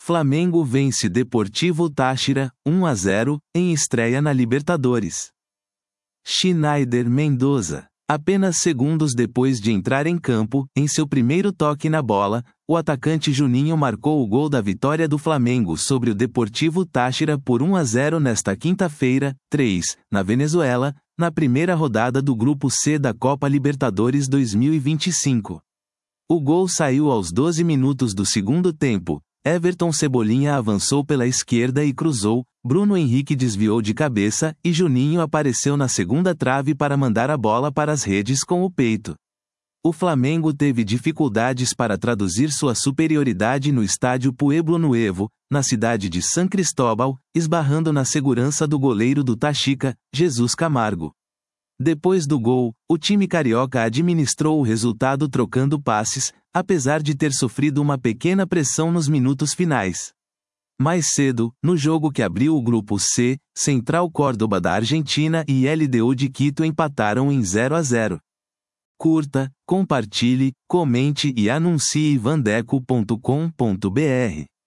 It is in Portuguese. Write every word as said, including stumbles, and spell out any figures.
Flamengo vence Deportivo Táchira, um a zero, em estreia na Libertadores. Schneider Mendoza. Apenas segundos depois de entrar em campo, em seu primeiro toque na bola, o atacante Juninho marcou o gol da vitória do Flamengo sobre o Deportivo Táchira por um a zero nesta quinta-feira, três, na Venezuela, na primeira rodada do Grupo C da Copa Libertadores dois mil e vinte e cinco. O gol saiu aos doze minutos do segundo tempo. Everton Cebolinha avançou pela esquerda e cruzou, Bruno Henrique desviou de cabeça e Juninho apareceu na segunda trave para mandar a bola para as redes com o peito. O Flamengo teve dificuldades para traduzir sua superioridade no estádio Pueblo Nuevo, na cidade de San Cristóbal, esbarrando na segurança do goleiro do Tachica, Jesus Camargo. Depois do gol, o time carioca administrou o resultado trocando passes, apesar de ter sofrido uma pequena pressão nos minutos finais. Mais cedo, no jogo que abriu o Grupo C, Central Córdoba da Argentina e L D U de Quito empataram em zero a zero. Curta, compartilhe, comente e anuncie vandeco ponto com ponto br.